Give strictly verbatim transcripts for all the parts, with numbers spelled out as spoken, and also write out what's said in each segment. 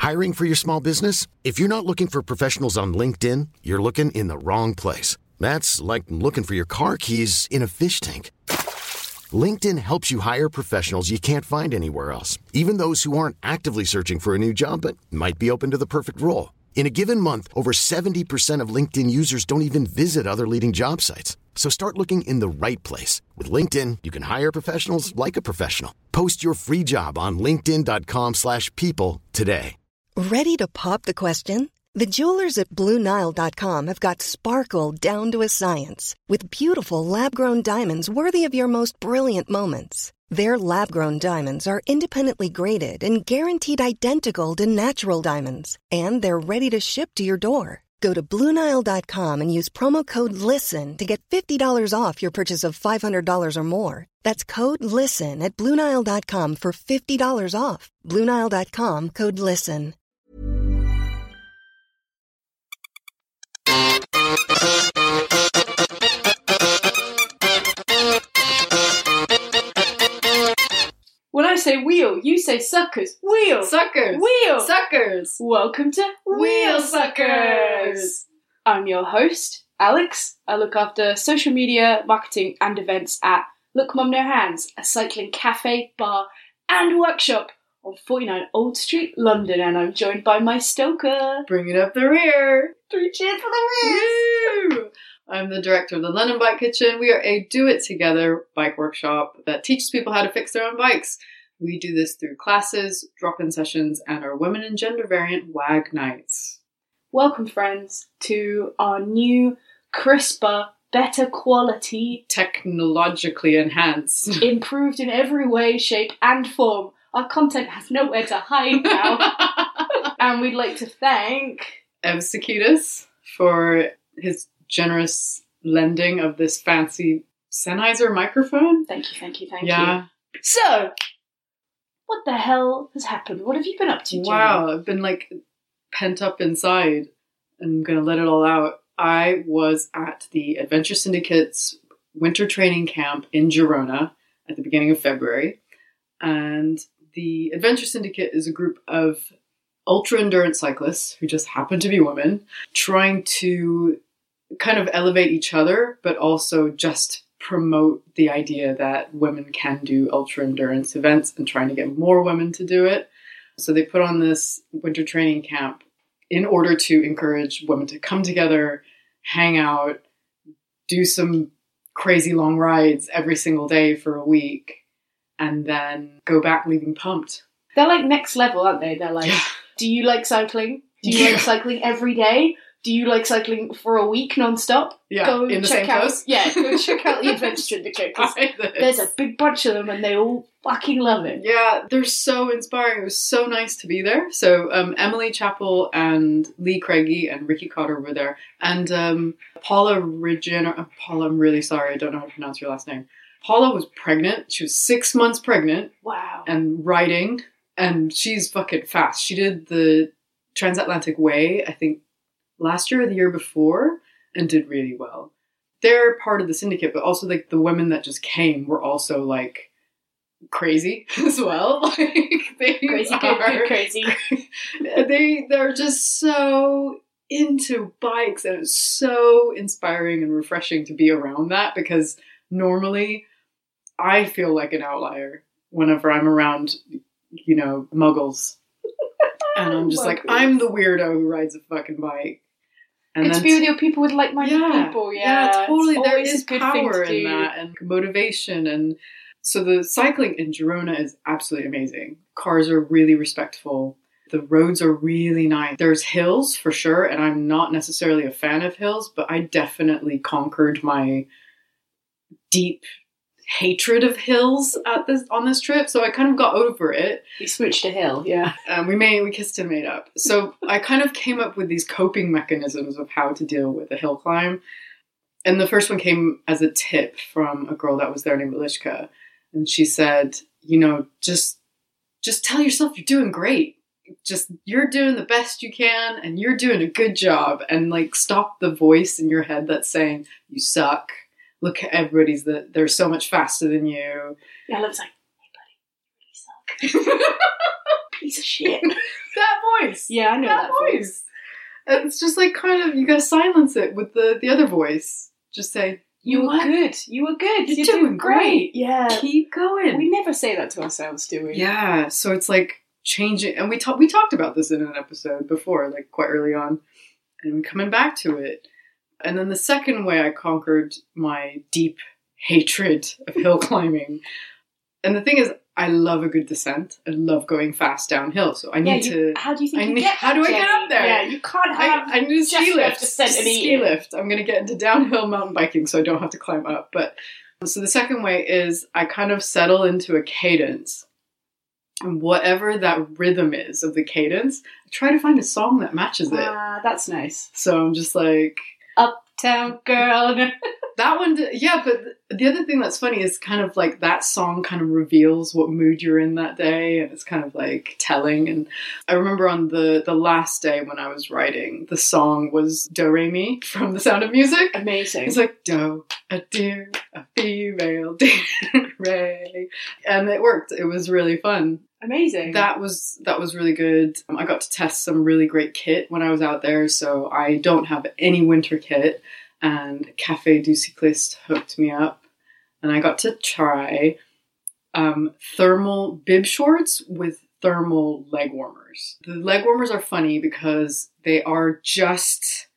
Hiring for your small business? If you're not looking for professionals on LinkedIn, you're looking in the wrong place. That's like looking for your car keys in a fish tank. LinkedIn helps you hire professionals you can't find anywhere else, even those who aren't actively searching for a new job but might be open to the perfect role. In a given month, over seventy percent of LinkedIn users don't even visit other leading job sites. So start looking in the right place. With LinkedIn, you can hire professionals like a professional. Post your free job on linkedin.com slash people today. Ready to pop the question? The jewelers at Blue Nile dot com have got sparkle down to a science with beautiful lab-grown diamonds worthy of your most brilliant moments. Their lab-grown diamonds are independently graded and guaranteed identical to natural diamonds, and they're ready to ship to your door. Go to Blue Nile dot com and use promo code LISTEN to get fifty dollars off your purchase of five hundred dollars or more. That's code LISTEN at Blue Nile dot com for fifty dollars off. Blue Nile dot com, code LISTEN. When I say wheel, you say suckers. Wheel! Suckers! Wheel! Suckers! Welcome to Wheel Suckers! I'm your host, Alex. I look after social media, marketing and events at Look Mum No Hands, a cycling cafe, bar and workshop on forty-nine Old Street, London, and I'm joined by my stoker. Bringing up the rear! Three cheers for the rear! Woo! I'm the director of the London Bike Kitchen. We are a do-it-together bike workshop that teaches people how to fix their own bikes. We do this through classes, drop-in sessions, and our women and gender variant WAG nights. Welcome, friends, to our new, crisper, better quality, technologically enhanced, improved in every way, shape, and form. Our content has nowhere to hide now. And we'd like to thank Ev Sakitas for his generous lending of this fancy Sennheiser microphone. Thank you, thank you, thank yeah. you. So, what the hell has happened? What have you been up to, Jimmy? Wow, I've been like pent up inside. I'm going to let it all out. I was at the Adventure Syndicate's winter training camp in Girona at the beginning of February. And the Adventure Syndicate is a group of ultra-endurance cyclists who just happen to be women trying to kind of elevate each other, but also just promote the idea that women can do ultra-endurance events and trying to get more women to do it. So they put on this winter training camp in order to encourage women to come together, hang out, do some crazy long rides every single day for a week, and then go back leaving pumped. They're like next level, aren't they? They're like, Yeah. Do you like cycling? Do you Yeah. like cycling every day? Do you like cycling for a week non-stop? Yeah, go in the check same out, clothes? Yeah, go check out the Adventure Syndicate, 'cause there's a big bunch of them and they all fucking love it. Yeah, they're so inspiring. It was so nice to be there. So um, Emily Chappell and Lee Craigie and Ricky Cotter were there. And um, Paula Regina... Oh, Paula, I'm really sorry. I don't know how to pronounce your last name. Paula was pregnant. She was six months pregnant. Wow. And riding. And she's fucking fast. She did the Transatlantic Way, I think, last year or the year before, and did really well. They're part of the syndicate, but also like the women that just came were also like crazy as well. Like they Crazy, are, good, good, crazy. they they're just so into bikes, and it's so inspiring and refreshing to be around that, because normally I feel like an outlier whenever I'm around, you know, muggles. And I'm just like, I'm the weirdo who rides a fucking bike. And Good to then be with your people, with like-minded yeah, people, yeah. Yeah, totally. It's There always is a good thing power to in do. that, and motivation. And so the cycling in Girona is absolutely amazing. Cars are really respectful. The roads are really nice. There's hills for sure, and I'm not necessarily a fan of hills, but I definitely conquered my deep hatred of hills at this on this trip, so I kind of got over it. We smooched a hill, yeah. Um, we made we kissed and made up. So I kind of came up with these coping mechanisms of how to deal with a hill climb. And the first one came as a tip from a girl that was there named Elishka, and she said, you know, just just tell yourself you're doing great. Just you're doing the best you can, and you're doing a good job, and like stop the voice in your head that's saying you suck. Look at everybody's that they're so much faster than you. Yeah, I was like, hey buddy, you really suck. Piece of shit. That voice. Yeah, I know that, that voice. voice. And it's just like kind of, you gotta silence it with the, the other voice. Just say, You were what? good. You were good. You're, You're doing, doing great. great. Yeah. Keep going. We never say that to ourselves, do we? Yeah. So it's like changing. And we, ta- we talked about this in an episode before, like quite early on. And we're coming back to it. And then the second way I conquered my deep hatred of hill climbing. And the thing is, I love a good descent. I love going fast downhill. So I need yeah, you, to... How do you think I you need, get How do I Jenny? get up there? Yeah, you can't have... I, I need a ski lift. Descent and ski eat lift. I'm going to get into downhill mountain biking so I don't have to climb up. But so the second way is I kind of settle into a cadence. And whatever that rhythm is of the cadence, I try to find a song that matches it. Ah, uh, that's nice. So I'm just like... Uptown Girl. That one, did, yeah, but the other thing that's funny is kind of like that song kind of reveals what mood you're in that day, and it's kind of like telling. And I remember on the, the last day when I was writing, the song was Do Re Mi from The Sound of Music. Amazing. It's like Do, a deer, a female, deer, Ray. And it worked. It was really fun. Amazing. That was that was really good. Um, I got to test some really great kit when I was out there, so I don't have any winter kit. And Café du Cycliste hooked me up, and I got to try um, thermal bib shorts with thermal leg warmers. The leg warmers are funny because they are just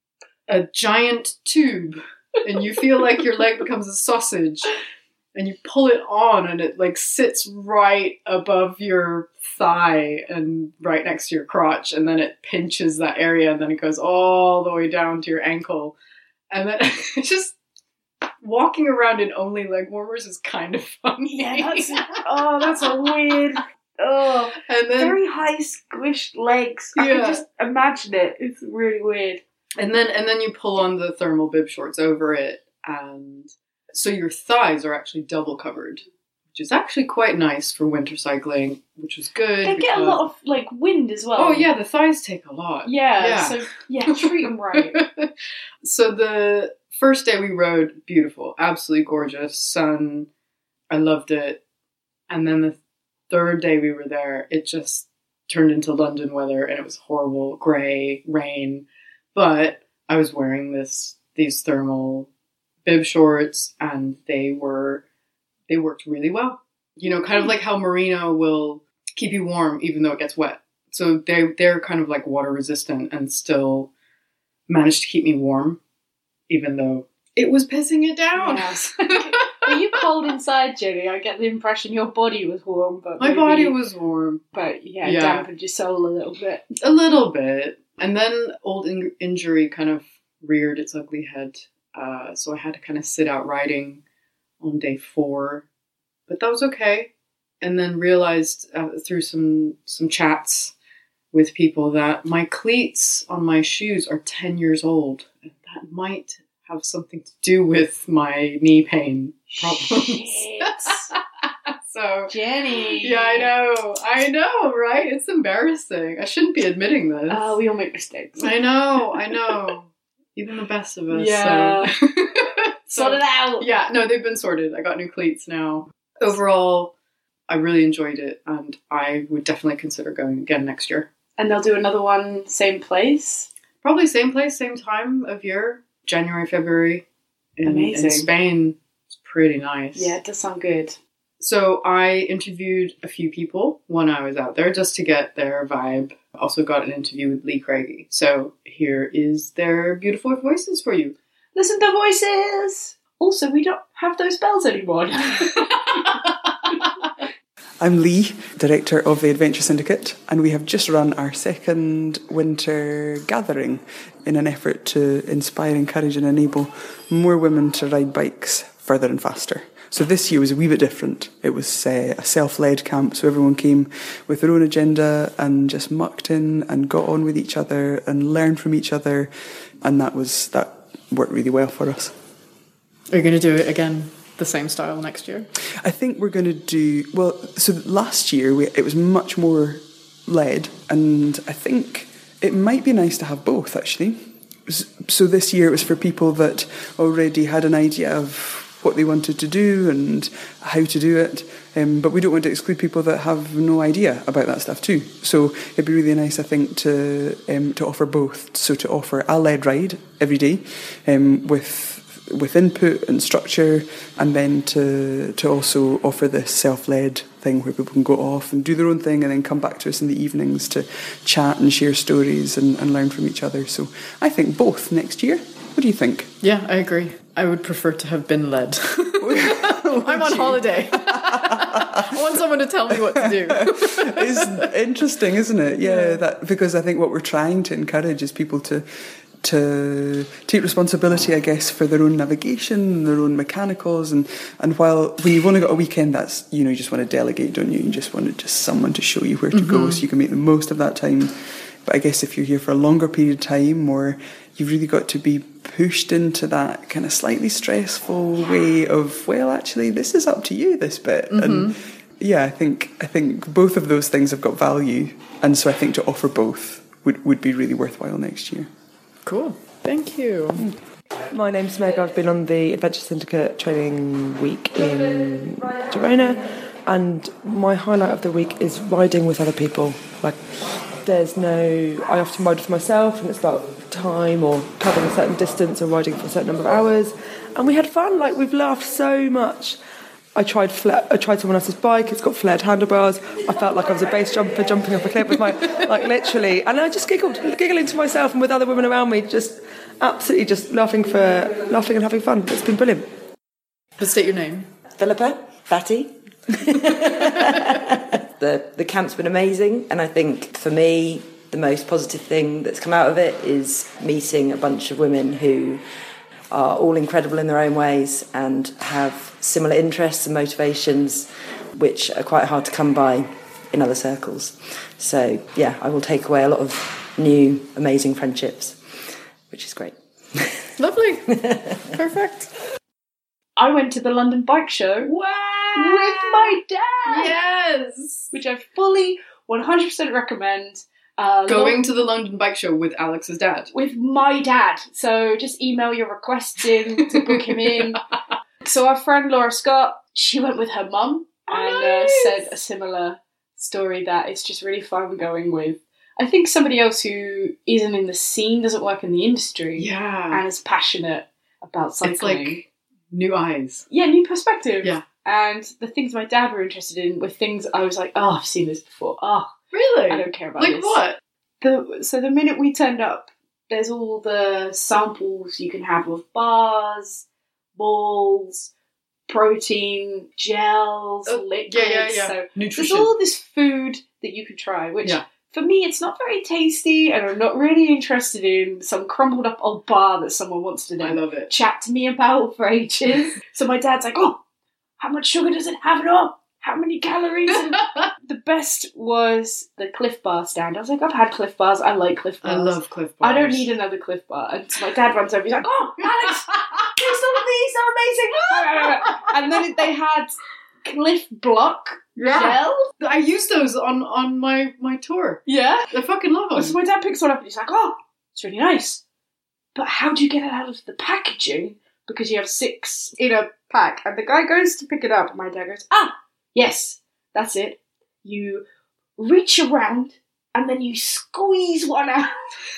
a giant tube, and you feel like your leg becomes a sausage, and you pull it on, and it like sits right above your thigh and right next to your crotch, and then it pinches that area, and then it goes all the way down to your ankle. And then just walking around in only leg warmers is kind of funny. Yeah, that's oh, that's a weird. Oh, and then very high squished legs. I yeah. can just imagine it. It's really weird. And then and then you pull on the thermal bib shorts over it, and so your thighs are actually double covered, which is actually quite nice for winter cycling, which was good. They because... get a lot of like wind as well. Oh yeah, the thighs take a lot. Yeah, yeah. so yeah, treat them right. So the first day we rode, beautiful, absolutely gorgeous, sun. I loved it. And then the third day we were there, it just turned into London weather, and it was horrible, grey, rain. But I was wearing this these thermal bib shorts, and they were they worked really well. You know, kind of like how merino will keep you warm even though it gets wet. So they they're kind of like water resistant and still managed to keep me warm, even though it was pissing it down. Yes. Were you cold inside, Jenny? I get the impression your body was warm, but my maybe, body was warm, but yeah, yeah, dampened your soul a little bit. A little bit. And then old in- injury kind of reared its ugly head. Uh, so I had to kind of sit out riding on day four, but that was okay. And then realized uh, through some some chats with people that my cleats on my shoes are ten years old, and that might have something to do with my knee pain problems. Shit. So Jenny. Yeah, I know. I know, right? It's embarrassing. I shouldn't be admitting this. Oh, uh, we all make mistakes. I know, I know. Even the best of us. Yeah. So. Sort it out. Yeah, no, they've been sorted. I got new cleats now. Overall, I really enjoyed it, and I would definitely consider going again next year. And they'll do another one, same place? Probably same place, same time of year. January, February. In, Amazing. In Spain. It's pretty nice. Yeah, it does sound good. So I interviewed a few people when I was out there just to get their vibe. Also got an interview with Lee Craigie. So here is their beautiful voices for you. Listen to voices! Also, we don't have those bells anymore. I'm Lee, Director of the Adventure Syndicate, and we have just run our second winter gathering in an effort to inspire, encourage and enable more women to ride bikes further and faster. So this year was a wee bit different. It was uh, a self-led camp, so everyone came with their own agenda and just mucked in and got on with each other and learned from each other, and that was that worked really well for us. Are you going to do it again, the same style next year? I think we're going to do, well, so last year we, it was much more led, and I think it might be nice to have both, actually. So this year it was for people that already had an idea of what they wanted to do and how to do it. Um, but we don't want to exclude people that have no idea about that stuff too. So it'd be really nice, I think, to um, to offer both. So to offer a lead ride every day um, with with input and structure, and then to to also offer this self-led thing where people can go off and do their own thing and then come back to us in the evenings to chat and share stories and, and learn from each other. So I think both next year. What do you think? Yeah, I agree. I would prefer to have been led. I'm on holiday. I want someone to tell me what to do. It's interesting, isn't it? Yeah, yeah, that because I think what we're trying to encourage is people to to take responsibility, I guess, for their own navigation, their own mechanicals, and, and while when you've only got a weekend, that's, you know, you just want to delegate, don't you? You just want just someone to show you where to mm-hmm. go so you can make the most of that time. But I guess if you're here for a longer period of time, or you've really got to be pushed into that kind of slightly stressful way of, well, actually, this is up to you, this bit. Mm-hmm. And yeah, I think I think both of those things have got value, and so I think to offer both would, would be really worthwhile next year. Cool. Thank you. My name's Meg. I've been on the Adventure Syndicate training week in Girona, and my highlight of the week is riding with other people. Like, there's no... I often ride with myself, and it's about time or covering a certain distance or riding for a certain number of hours. And we had fun. Like, we've laughed so much. I tried fla- I tried someone else's bike. It's got flared handlebars. I felt like I was a base jumper jumping off a cliff with my, like, literally. And I just giggled, giggling to myself and with other women around me, just absolutely just laughing for laughing and having fun. It's been brilliant. But state your name. Philippa, Fatty. the the camp's been amazing, and I think for me the most positive thing that's come out of it is meeting a bunch of women who are all incredible in their own ways and have similar interests and motivations which are quite hard to come by in other circles. So yeah, I will take away a lot of new amazing friendships, which is great. Lovely. Perfect. I went to the London Bike Show wow. with my dad. Yes. Which I fully one hundred percent recommend. Uh, Going lo- to the London Bike Show with Alex's dad. With my dad. So just email your requests in to book him in. So our friend Laura Scott, she went with her mum and nice. uh, said a similar story that it's just really fun going with, I think, somebody else who isn't in the scene, doesn't work in the industry. Yeah. And is passionate about cycling. It's like new eyes. Yeah, new perspective. Yeah. And the things my dad were interested in were things I was like, oh, I've seen this before. Oh, really? I don't care about like this. Like what? The, so the minute we turned up, there's all the samples you can have of bars, balls, protein, gels, oh, liquids. Yeah, yeah, yeah. So nutrition. There's all this food that you can try, which yeah. for me, it's not very tasty, and I'm not really interested in some crumbled up old bar that someone wants to I love it. chat to me about for ages. So my dad's like, oh, how much sugar does it have in it? How many calories? And the best was the Cliff Bar stand. I was like, I've had Cliff Bars. I like Cliff Bars. I love Cliff Bars. I don't need another Cliff Bar. And so my dad runs over. He's like, oh, Alex, there's some of these. They're amazing. And then they had Cliff Block yeah. gel. I used those on, on my, my tour. Yeah. I fucking love them. So my dad picks one up and he's like, oh, it's really nice. But how do you get it out of the packaging? Because you have six in a pack. And the guy goes to pick it up and my dad goes, ah, yes, that's it. You reach around and then you squeeze one out.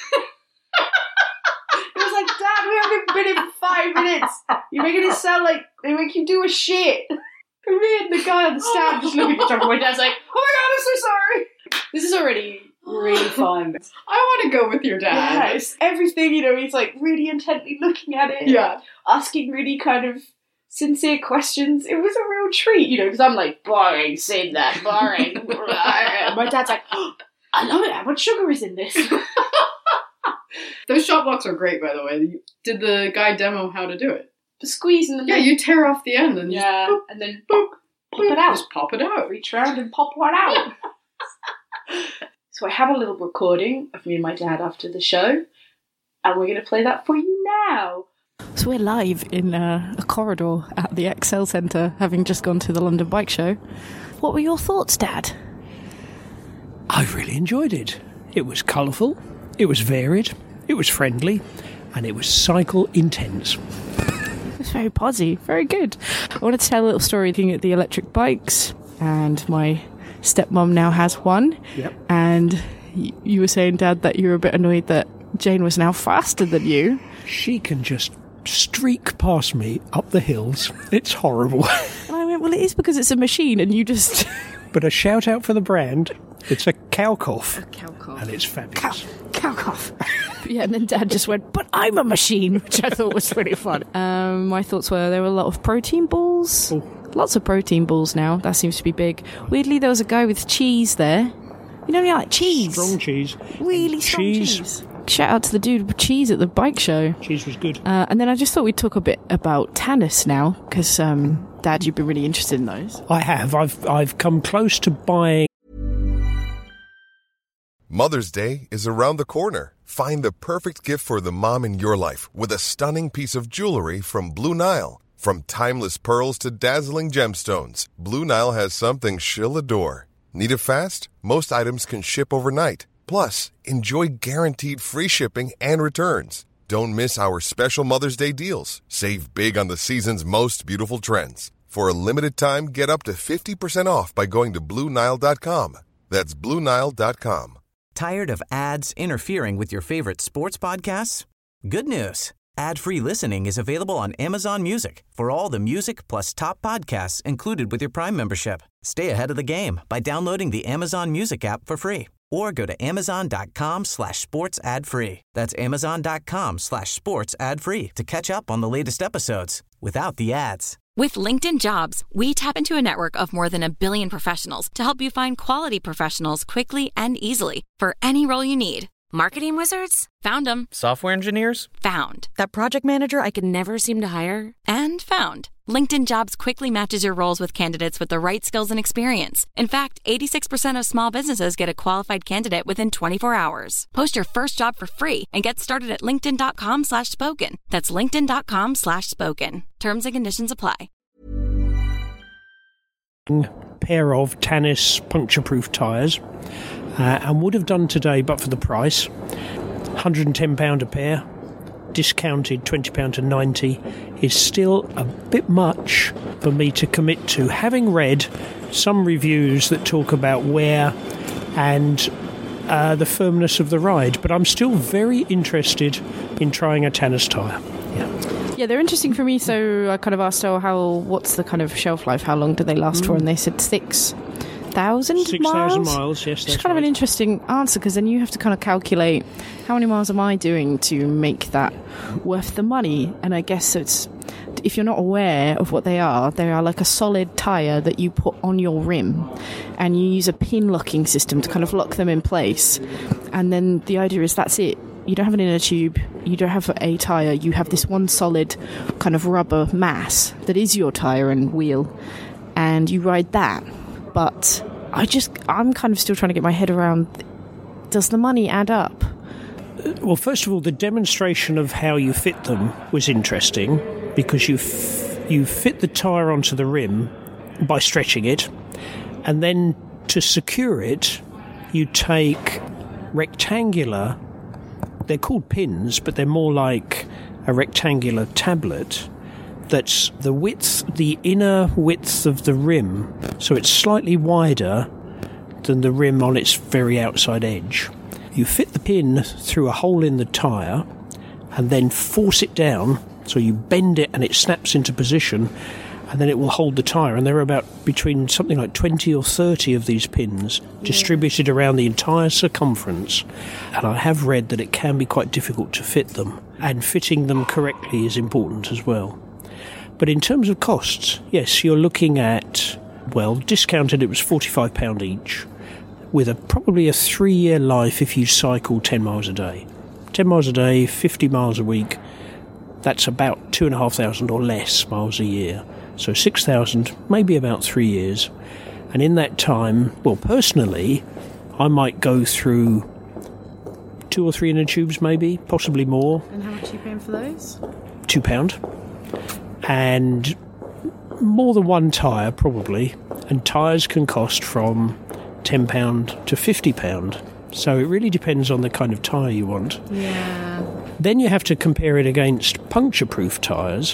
It was like, Dad, we haven't been in five minutes. You're making it sound like they make you do a shit. And me and the guy on the stand just looking at each other. My dad's like, oh my God, I'm so sorry. This is already really fun. I want to go with your dad. Yeah, it's everything, you know, he's like really intently looking at it. Yeah. Asking really kind of sincere questions. It was a real treat, you know, because I'm like, boring, say that, boring. My dad's like, oh, I love it. How much sugar is in this? Those shot blocks are great, by the way. Did the guy demo how to do it? The squeeze and the yeah, you tear off the end and yeah, just boop, and then boop, pop it out. Just pop it out. Reach around and pop one out. So I have a little recording of me and my dad after the show, and we're going to play that for you now. So we're live in uh, a corridor at the Excel Centre, having just gone to the London Bike Show. What were your thoughts, Dad? I really enjoyed it. It was colourful, it was varied, it was friendly, and it was cycle intense. It's very posy, very good. I wanted to tell a little story looking at the electric bikes, and my stepmom now has one. Yep. And y- you were saying, Dad, that you were a bit annoyed that Jane was now faster than you. She can just streak past me up the hills. It's horrible. And I went, well, it is because it's a machine, and you just... But a shout out for the brand. It's a cow cough. A cow cough. And it's fabulous. Cow, cow cough. Yeah, and then Dad just went, but I'm a machine, which I thought was pretty fun. Um, my thoughts were there were a lot of protein balls. Oh. Lots of protein balls now. That seems to be big. Weirdly, there was a guy with cheese there. You know, you like cheese. Strong cheese. Really strong cheese. cheese. Shout out to the dude with cheese at the bike show. Cheese was good. Uh, and then I just thought we'd talk a bit about Tanis now, because, um, Dad, you've been really interested in those. I have. I've I've come close to buying. Mother's Day is around the corner. Find the perfect gift for the mom in your life with a stunning piece of jewelry from Blue Nile. From timeless pearls to dazzling gemstones, Blue Nile has something she'll adore. Need it fast? Most items can ship overnight. Plus, enjoy guaranteed free shipping and returns. Don't miss our special Mother's Day deals. Save big on the season's most beautiful trends. For a limited time, get up to fifty percent off by going to Blue Nile dot com. That's Blue Nile dot com. Tired of ads interfering with your favorite sports podcasts? Good news. Ad-free listening is available on Amazon Music for all the music plus top podcasts included with your Prime membership. Stay ahead of the game by downloading the Amazon Music app for free or go to amazon.com slash sports ad free. That's amazon.com slash sports ad free to catch up on the latest episodes without the ads. With LinkedIn Jobs, we tap into a network of more than a billion professionals to help you find quality professionals quickly and easily for any role you need. Marketing wizards? Found them. Software engineers? Found. That project manager I could never seem to hire? And found. LinkedIn Jobs quickly matches your roles with candidates with the right skills and experience. In fact, eighty-six percent of small businesses get a qualified candidate within twenty-four hours. Post your first job for free and get started at linkedin.com slash spoken. That's linkedin.com slash spoken. Terms and conditions apply. Pair of Tanis puncture-proof tyres, uh, and would have done today but for the price. one hundred ten pounds a pair, discounted twenty pounds to ninety, is still a bit much for me to commit to, having read some reviews that talk about wear and uh, the firmness of the ride, but I'm still very interested in trying a Tanis tyre. Yeah. Yeah, they're interesting for me. So I kind of asked, oh, how, what's the kind of shelf life? How long do they last mm. for? And they said six thousand miles. Six thousand miles, yes. Which is kind right. of an interesting answer, because then you have to kind of calculate how many miles am I doing to make that worth the money. And I guess it's, if you're not aware of what they are, they are like a solid tyre that you put on your rim, and you use a pin locking system to kind of lock them in place. And then the idea is that's it. You don't have an inner tube, you don't have a tyre, you have this one solid kind of rubber mass that is your tyre and wheel, and you ride that. But I just, I'm kind of still trying to get my head around, does the money add up? Well, first of all, the demonstration of how you fit them was interesting, because you, f- you fit the tyre onto the rim by stretching it, and then to secure it, you take rectangular, they're called pins, but they're more like a rectangular tablet that's the width, the inner width of the rim, so it's slightly wider than the rim on its very outside edge. You fit the pin through a hole in the tyre and then force it down, so you bend it and it snaps into position, and then it will hold the tyre. And there are about between something like twenty or thirty of these pins distributed around the entire circumference. And I have read that it can be quite difficult to fit them, and fitting them correctly is important as well. But in terms of costs, yes, you're looking at, well, discounted it was forty-five pounds each, with a probably a three-year life if you cycle ten miles a day. ten miles a day, fifty miles a week, that's about two thousand five hundred or less miles a year. So six thousand, maybe about three years. And in that time, well, personally, I might go through two or three inner tubes, maybe, possibly more. And how much are you paying for those? Two pound. And more than one tyre, probably. And tyres can cost from ten pounds to fifty pounds. So it really depends on the kind of tyre you want. Yeah. Then you have to compare it against puncture-proof tyres,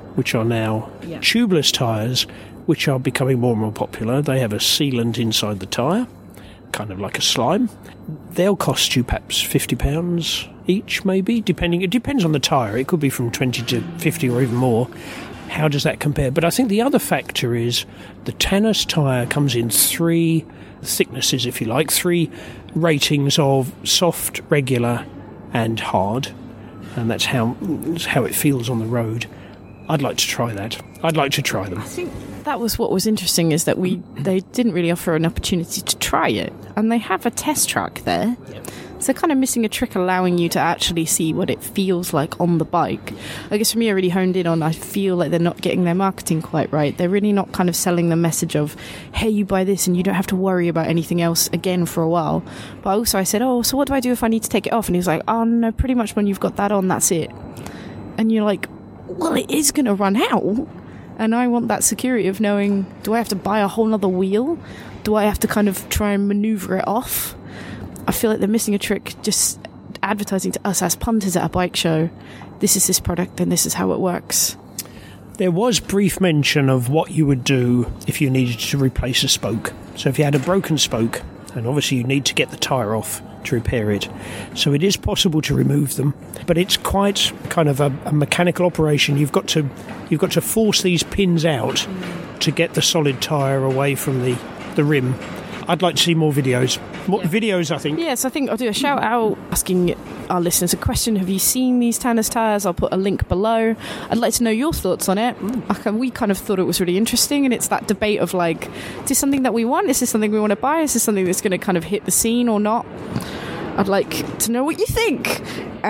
which are now Yeah. tubeless tyres, which are becoming more and more popular. They have a sealant inside the tyre, kind of like a slime. They'll cost you perhaps fifty pounds each, maybe, depending. It depends on the tyre. It could be from twenty to fifty or even more. How does that compare? But I think the other factor is the Tanners tyre comes in three thicknesses, if you like, three ratings of soft, regular and hard. And that's how that's how it feels on the road. I'd like to try that. I'd like to try them. I think that was what was interesting, is that we they didn't really offer an opportunity to try it. And they have a test track there. So kind of missing a trick allowing you to actually see what it feels like on the bike. I guess for me, I really honed in on, I feel like they're not getting their marketing quite right. They're really not kind of selling the message of, hey, you buy this and you don't have to worry about anything else again for a while. But also I said, oh, so what do I do if I need to take it off? And he was like, oh, no, pretty much when you've got that on, that's it. And you're like, well, it is going to run out. And I want that security of knowing, do I have to buy a whole nother wheel? Do I have to kind of try and manoeuvre it off? I feel like they're missing a trick just advertising to us as punters at a bike show. This is this product and this is how it works. There was brief mention of what you would do if you needed to replace a spoke. So if you had a broken spoke, and obviously you need to get the tyre off to repair it. So it is possible to remove them, but it's quite kind of a, a mechanical operation. You've got to you've got to force these pins out to get the solid tyre away from the, the rim. I'd like to see more videos. More yeah. videos, I think. Yes, I think I'll do a shout out asking our listeners a question. Have you seen these Tanners tyres? I'll put a link below. I'd like to know your thoughts on it. Mm. We kind of thought it was really interesting, and it's that debate of like, is this something that we want? Is this something we want to buy? Is this something that's going to kind of hit the scene or not? I'd like to know what you think.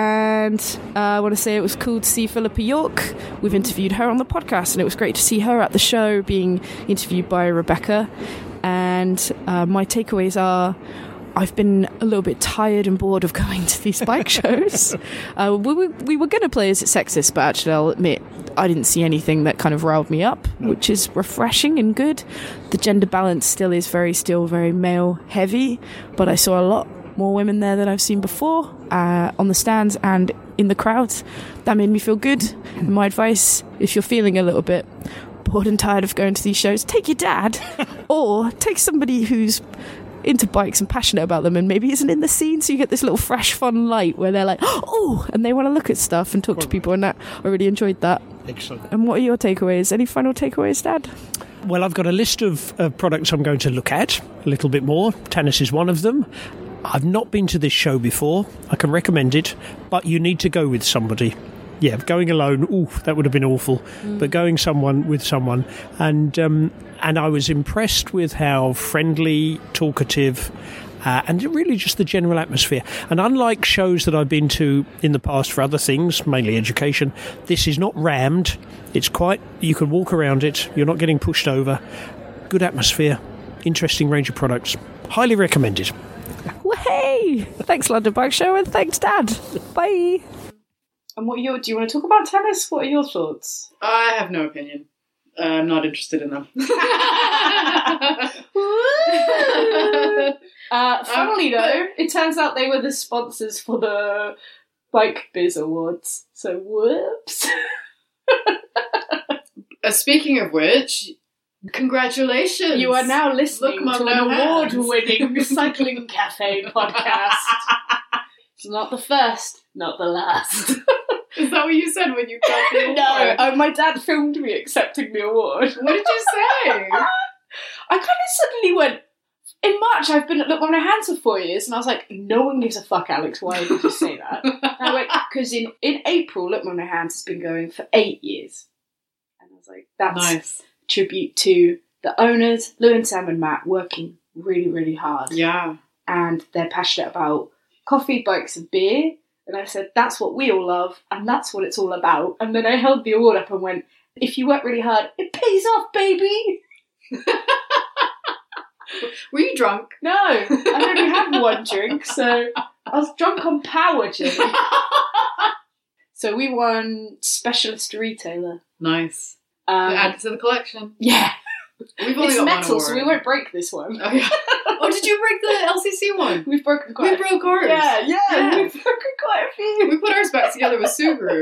And uh, I want to say it was cool to see Philippa York. We've interviewed her on the podcast, and it was great to see her at the show being interviewed by Rebecca. And uh, my takeaways are, I've been a little bit tired and bored of going to these bike shows. Uh, we, we, we were going to play Is It Sexist, but actually I'll admit I didn't see anything that kind of riled me up, which is refreshing and good. The gender balance still is very, still very male heavy, but I saw a lot more women there than I've seen before, uh, on the stands and in the crowds. That made me feel good. And my advice, if you're feeling a little bit bored and tired of going to these shows, take your dad or take somebody who's into bikes and passionate about them and maybe isn't in the scene, so you get this little fresh fun light where they're like, oh, and they want to look at stuff and talk to people, and that I really enjoyed that. Excellent. And what are your takeaways? Any final takeaways, Dad? Well, I've got a list of uh, products I'm going to look at a little bit more. Tanners is one of them. I've not been to this show before. I can recommend it, but you need to go with somebody. Yeah, going alone, ooh, that would have been awful. Mm. But going someone with someone, and um, and I was impressed with how friendly, talkative, uh, and really just the general atmosphere. And unlike shows that I've been to in the past for other things, mainly education, this is not rammed. It's quite, you can walk around it. You're not getting pushed over. Good atmosphere, interesting range of products. Highly recommended. Hey, thanks London Bike Show, and thanks Dad. Bye. And what are your, do you want to talk about tennis? What are your thoughts? I have no opinion. Uh, I'm not interested in them. uh, funnily um, though, it turns out they were the sponsors for the Bike Biz Awards. So whoops. uh, speaking of which, congratulations! You are now listening Look, to an award-winning Cycling Cafe podcast. It's not the first, not the last. Is that what you said when you got the award? No, oh, my dad filmed me accepting the award. What did you say? I kind of suddenly went, in March I've been at Look Mum No Hands for four years, and I was like, no one gives a fuck, Alex, why did you say that? And I went, because in, in April, Look Mum No Hands has been going for eight years. And I was like, that's nice. A tribute to the owners, Lou and Sam and Matt, working really, really hard. Yeah. And they're passionate about coffee, bikes and beer. And I said, that's what we all love, and that's what it's all about. And then I held the award up and went, if you work really hard, it pays off, baby! Were you drunk? No, I only had one drink, so I was drunk on power, Jimmy. So we won Specialist Retailer. Nice. Um, Add it to the collection. Yeah. We've only it's got metal, one so we won't break this one. Oh, yeah. Oh, did you break the L C C one? We've broken quite we a few. broke ours. Yeah, yeah, yeah, we've broken quite a few. We put ours back together with Subaru.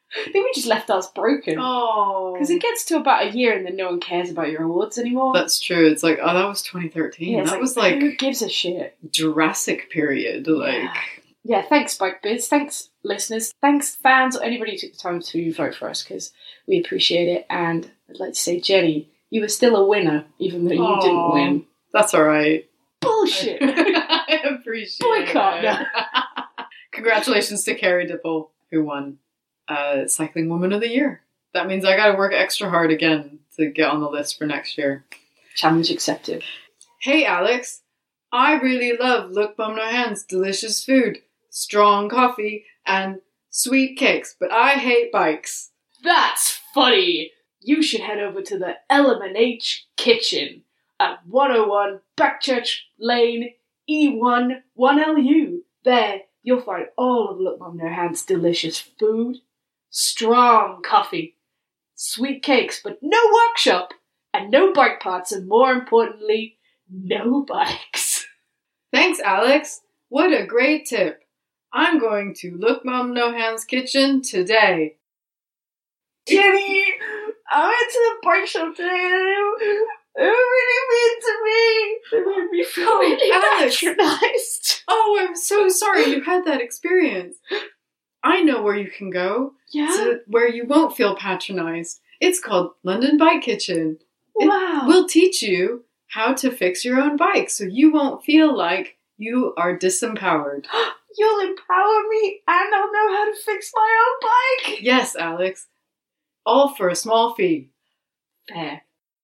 I think we just left ours broken. Oh. Because it gets to about a year and then no one cares about your awards anymore. That's true. It's like, oh, that was twenty thirteen. Yeah, that like, was like... Who gives a shit? Jurassic period. Like... Yeah. Yeah, thanks, Bike Biz. Thanks, listeners. Thanks, fans, or anybody who took the time to vote for us, because we appreciate it. And I'd like to say, Jenny, you were still a winner, even though you Aww, didn't win. That's all right. Bullshit. I appreciate Boycott. it. Congratulations to Carrie Dipple, who won uh, Cycling Woman of the Year. That means I gotta work extra hard again to get on the list for next year. Challenge accepted. Hey, Alex. I really love Look Mum No Hands' delicious food, strong coffee, and sweet cakes, but I hate bikes. That's funny. You should head over to the L M N H Kitchen at one oh one Backchurch Lane, E one, one L U. There, you'll find all of Look Mum No Hands' delicious food, strong coffee, sweet cakes, but no workshop, and no bike parts, and more importantly, no bikes. Thanks, Alex. What a great tip. I'm going to Look Mum No Hands Kitchen today. Jenny, I went to the bike shop today and they were really mean to me. They made me feel Oh, really Alex. patronized. Oh, I'm so sorry you had that experience. I know where you can go. Yeah? To where you won't feel patronized. It's called London Bike Kitchen. It Wow. will teach you how to fix your own bike so you won't feel like you are disempowered. You'll empower me and I'll know how to fix my own bike. Yes, Alex. All for a small fee. Fair.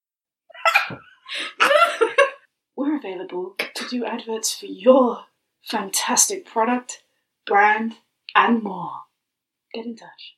We're available to do adverts for your fantastic product, brand, and more. Get in touch.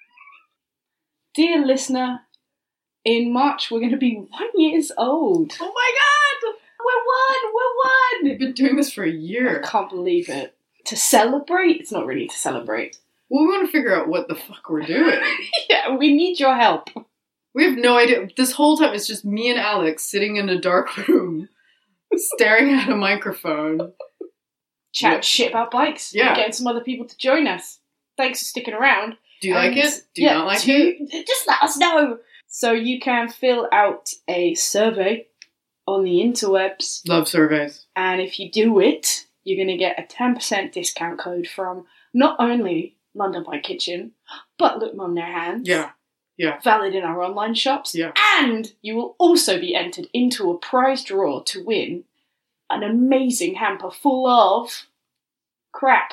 Dear listener, in March we're going to be one years old. Oh my god! We're one! We're one! We've been doing this for a year. I can't believe it. To celebrate? It's not really to celebrate. Well, we want to figure out what the fuck we're doing. Yeah, we need your help. We have no idea. This whole time it's just me and Alex sitting in a dark room, staring at a microphone. Chat Yep. shit about bikes. Yeah. And getting some other people to join us. Thanks for sticking around. Do you And, like it? Do you yeah, not like do it? you- Just let us know. So you can fill out a survey on the interwebs. Love surveys. And if you do it, you're going to get a ten percent discount code from not only London Bike Kitchen, but Look Mum No Hands. Yeah. Yeah. Valid in our online shops. Yeah. And you will also be entered into a prize draw to win an amazing hamper full of crap.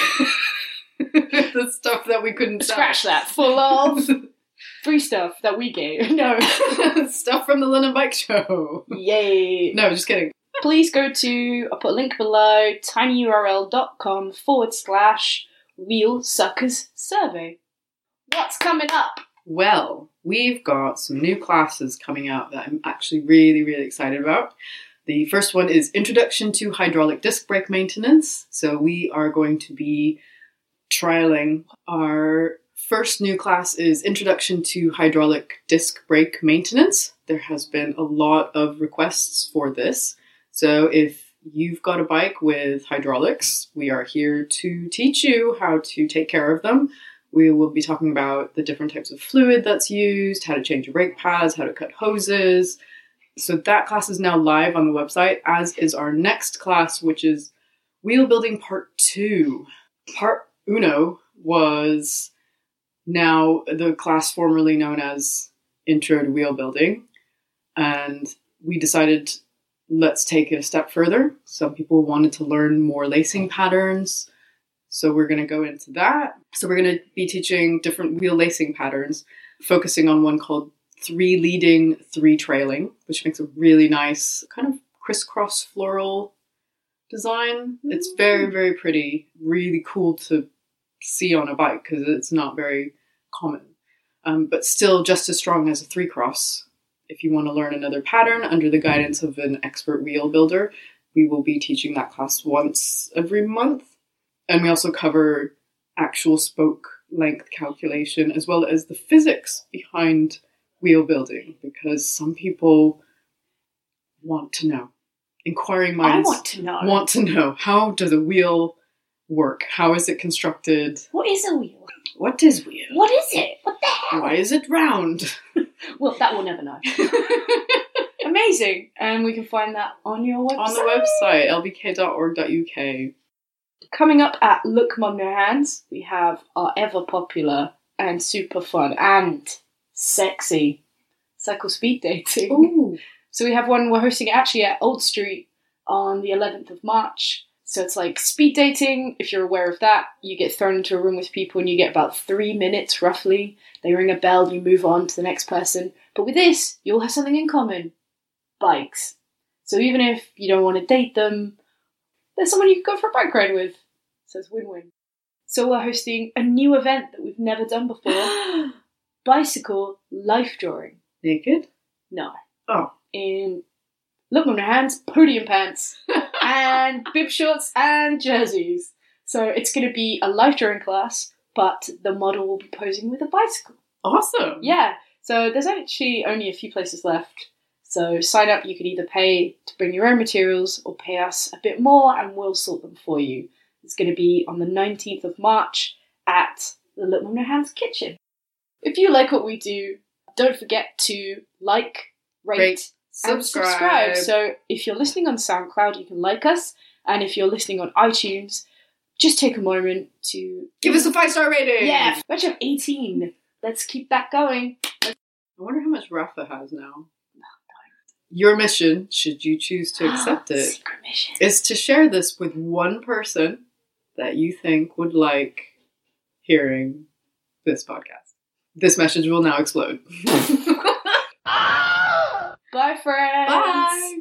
The stuff that we couldn't sell. Scratch that. Full of free stuff that we gave. No. Stuff from the London Bike Show. Yay. No, just kidding. Please go to, I'll put a link below, tinyurl.com forward slash wheel suckers survey. What's coming up? Well, we've got some new classes coming out that I'm actually really, really excited about. The first one is Introduction to Hydraulic Disc Brake Maintenance. So we are going to be trialing. Our first new class is Introduction to Hydraulic Disc Brake Maintenance. There has been a lot of requests for this. So if you've got a bike with hydraulics, we are here to teach you how to take care of them. We will be talking about the different types of fluid that's used, how to change your brake pads, how to cut hoses. So that class is now live on the website, as is our next class, which is Wheel Building Part two. Part Uno was now the class formerly known as Intro to Wheel Building. And we decided, let's take it a step further. Some people wanted to learn more lacing patterns. So we're going to go into that. So we're going to be teaching different wheel lacing patterns, focusing on one called three leading, three trailing, which makes a really nice kind of crisscross floral design. It's very, very pretty, really cool to see on a bike because it's not very common, um, but still just as strong as a three cross. If you want to learn another pattern under the guidance of an expert wheel builder, we will be teaching that class once every month. And we also cover actual spoke length calculation as well as the physics behind wheel building, because some people want to know. Inquiring minds I want to know. want to know, how does a wheel work? How is it constructed? What is a wheel? What is wheel? What is it? What the hell? Why is it round? Well, that we'll never know. Amazing. And we can find that on your website. On the website, l b k dot org dot u k. Coming up at Look Mum No Hands, we have our ever popular and super fun and sexy cycle speed dating. Ooh. So we have one, we're hosting it actually at Old Street on the eleventh of March. So it's like speed dating. If you're aware of that, you get thrown into a room with people and you get about three minutes roughly. They ring a bell, you move on to the next person. But with this, you'll have something in common. Bikes. So even if you don't want to date them, there's someone you can go for a bike ride with. So it's win-win. So we're hosting a new event that we've never done before. Bicycle life drawing. Naked? No. Oh. In Look Mum No Hands, podium pants, and bib shorts and jerseys. So it's going to be a life drawing class, but the model will be posing with a bicycle. Awesome. Yeah. So there's actually only a few places left. So sign up. You can either pay to bring your own materials or pay us a bit more and we'll sort them for you. It's going to be on the nineteenth of March at the Look Mum No Hands kitchen. If you like what we do, don't forget to like, rate, Rate and subscribe. subscribe. So if you're listening on SoundCloud, you can like us. And if you're listening on iTunes, just take a moment to... Give us a five-star rating! Yeah, we actually have eighteen. Let's keep that going. I wonder how much Rafa has now. Your mission, should you choose to accept it, Secret mission. is to share this with one person that you think would like hearing this podcast. This message will now explode. Bye, friends. Bye.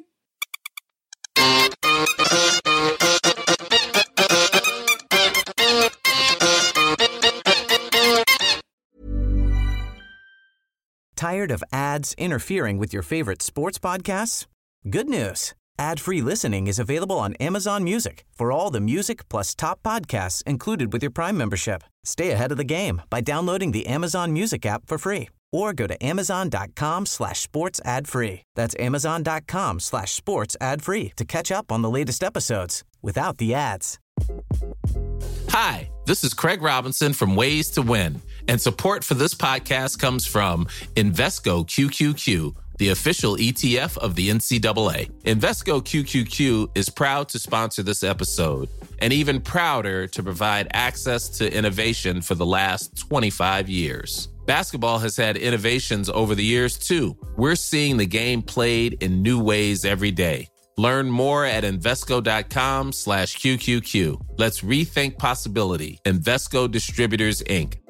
Tired of ads interfering with your favorite sports podcasts? Good news. Ad-free listening is available on Amazon Music for all the music plus top podcasts included with your Prime membership. Stay ahead of the game by downloading the Amazon Music app for free or go to amazon.com slash sports ad free. That's amazon.com slash sports ad free to catch up on the latest episodes without the ads. Hi, this is Craig Robinson from Ways to Win, and support for this podcast comes from Invesco Q Q Q, the official E T F of the N C double A. Invesco Q Q Q is proud to sponsor this episode, and even prouder to provide access to innovation for the last twenty-five years. Basketball has had innovations over the years, too. We're seeing the game played in new ways every day. Learn more at Invesco.com slash QQQ. Let's rethink possibility. Invesco Distributors, Incorporated.